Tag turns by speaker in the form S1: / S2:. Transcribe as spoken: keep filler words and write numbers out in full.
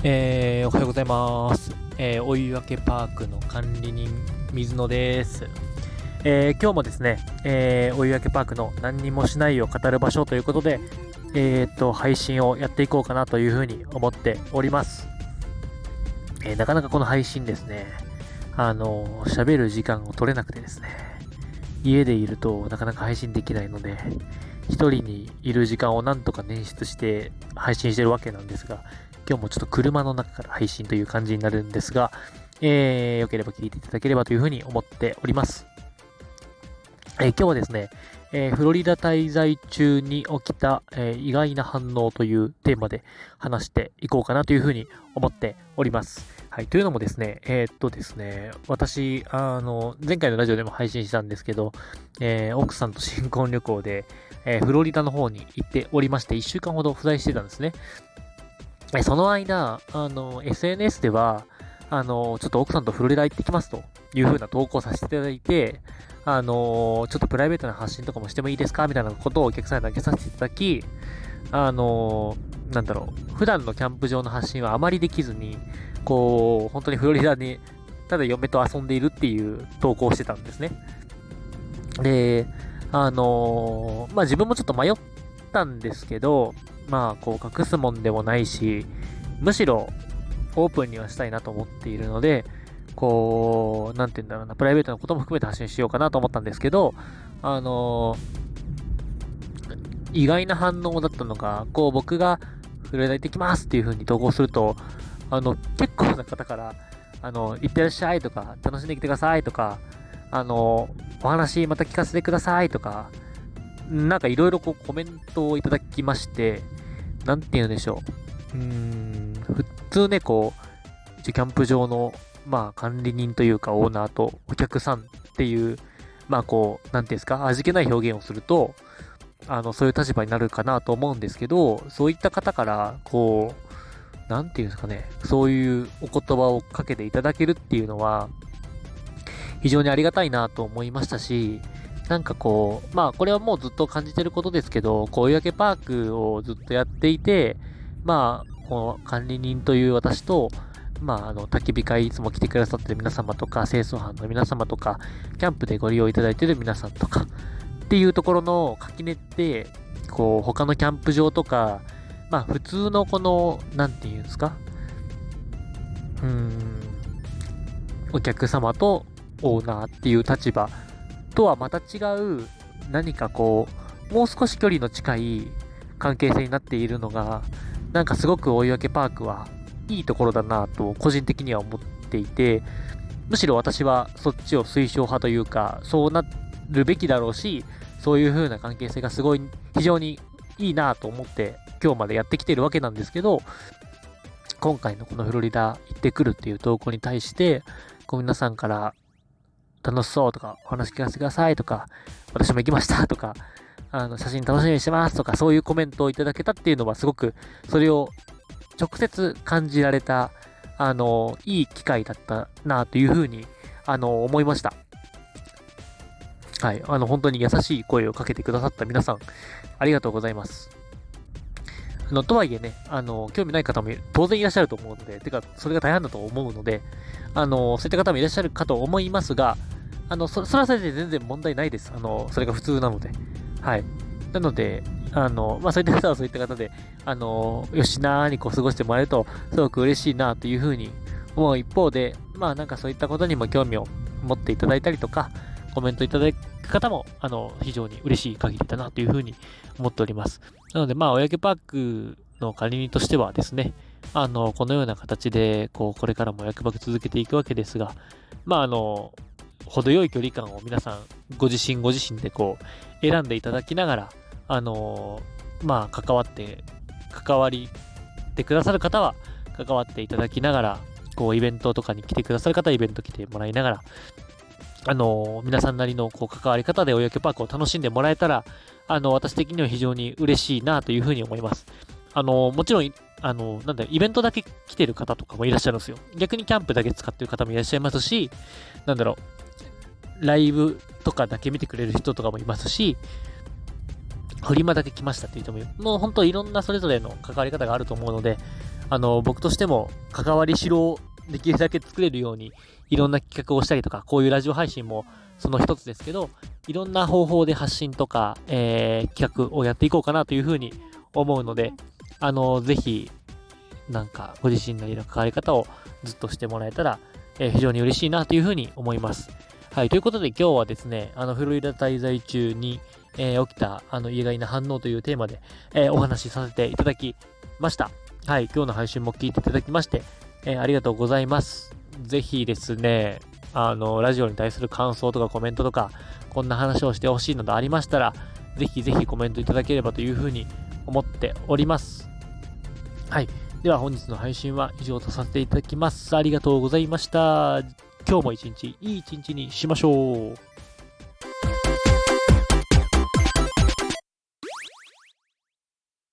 S1: えー、おはようございます。えー、追い分けパークの管理人、水野です。えー、今日もですね、えー、追い分けパークの何にもしないを語る場所ということで、えー、っと、配信をやっていこうかなというふうに思っております。えー、なかなかこの配信ですね、あのー、喋る時間を取れなくてですね、家でいるとなかなか配信できないので、一人にいる時間をなんとか捻出して配信してるわけなんですが、今日もちょっと車の中から配信という感じになるんですが、えー、よければ聞いていただければというふうに思っております。えー、今日はですね、えー、フロリダ滞在中に起きた、えー、意外な反応というテーマで話していこうかなというふうに思っております。はい。というのもですね、えー、っとですね、私、あの、前回のラジオでも配信したんですけど、えー、奥さんと新婚旅行で、えー、フロリダの方に行っておりまして、いっしゅうかんほど不在してたんですね。その間、あの、エスエヌエス では、あの、ちょっと奥さんとフロリダ行ってきますという風な投稿させていただいて、あの、ちょっとプライベートな発信とかもしてもいいですかみたいなことをお客さんに投げさせていただき、あの、なんだろう、普段のキャンプ場の発信はあまりできずに、こう、本当にフロリダに、ただ嫁と遊んでいるっていう投稿をしてたんですね。で、あの、まあ、自分もちょっと迷ったんですけど、まあ、こう、隠すもんでもないし、むしろ、オープンにはしたいなと思っているので、こう、なんて言うんだろうな、プライベートなことも含めて発信しようかなと思ったんですけど、あのー、意外な反応だったのが、こう、僕が、フロリダ行ってきますっていう風に投稿すると、あの、結構な方から、あの、行ってらっしゃいとか、楽しんできてくださいとか、あの、お話また聞かせてくださいとか、なんかいろいろこうコメントをいただきまして、なんて言うんでしょう。うーん、普通ね、こう、一応キャンプ場の、まあ管理人というかオーナーとお客さんっていう、まあこう、なんていうんですか、味気ない表現をすると、あの、そういう立場になるかなと思うんですけど、そういった方から、こう、なんていうんですかね、そういうお言葉をかけていただけるっていうのは、非常にありがたいなと思いましたし、なんかこう、まあこれはもうずっと感じてることですけど、こう追い分けパークをずっとやっていて、まあ、この管理人という私と、まああの、焚き火会いつも来てくださってる皆様とか、清掃班の皆様とか、キャンプでご利用いただいている皆さんとか、っていうところの垣根って、こう、他のキャンプ場とか、まあ普通のこの、なんていうんですか、うーん、お客様とオーナーっていう立場とはまた違う何かこうもう少し距離の近い関係性になっているのがなんかすごく追い分けパークはいいところだなと個人的には思っていて、むしろ私はそっちを推奨派というかそうなるべきだろうし、そういう風な関係性がすごい非常にいいなと思って今日までやってきてるわけなんですけど、今回のこのフロリダ行ってくるっていう投稿に対してこう皆さんから楽しそうとか、お話聞かせてくださいとか、私も行きましたとか、あの、写真楽しみにしてますとか、そういうコメントをいただけたっていうのはすごく、それを直接感じられた、あの、いい機会だったなというふうに、あの、思いました。はい。あの、本当に優しい声をかけてくださった皆さん、ありがとうございます。あの、とはいえね、あの、興味ない方も当然いらっしゃると思うので、てか、それが大半だと思うので、あの、そういった方もいらっしゃるかと思いますが、あの、そ、それはそれで全然問題ないです。あの、それが普通なので。はい。なので、あの、まあ、そういった方はそういった方で、あの、よしなーにこう過ごしてもらえると、すごく嬉しいなというふうに思う一方で、まあ、なんかそういったことにも興味を持っていただいたりとか、コメントいただく方も、あの、非常に嬉しい限りだなというふうに思っております。なので、まあ、追い分けパークの管理人としてはですね、あの、このような形で、こう、これからも役場続けていくわけですが、まあ、あの、程よい距離感を皆さん、ご自身ご自身でこう、選んでいただきながら、あの、まあ、関わって、関わりてくださる方は、関わっていただきながら、こう、イベントとかに来てくださる方はイベント来てもらいながら、あの、皆さんなりのこう関わり方で追い分けパークを楽しんでもらえたら、あの、私的には非常に嬉しいなというふうに思います。あの、もちろん、あの、なんだイベントだけ来てる方とかもいらっしゃるんですよ。逆にキャンプだけ使ってる方もいらっしゃいますし、なんだろう、ライブとかだけ見てくれる人とかもいますし、フリマだけ来ましたっていう人もいる。もう本当いろんなそれぞれの関わり方があると思うので、 あの、僕としても関わりしろをできるだけ作れるように、いろんな企画をしたりとか、こういうラジオ配信もその一つですけど、いろんな方法で発信とか、えー、企画をやっていこうかなというふうに思うので、あの、ぜひ、なんか、ご自身なりの関わり方をずっとしてもらえたら、えー、非常に嬉しいなというふうに思います。はい、ということで今日はですね、あの、フロリダ滞在中に、えー、起きた、あの、意外な反応というテーマで、えー、お話しさせていただきました。はい、今日の配信も聞いていただきまして、えー、ありがとうございます。ぜひですね、あの、ラジオに対する感想とかコメントとか、こんな話をしてほしいのでありましたら、ぜひぜひコメントいただければというふうに思っております。はい。では本日の配信は以上とさせていただきます。ありがとうございました。今日も一日いい一日にしましょう。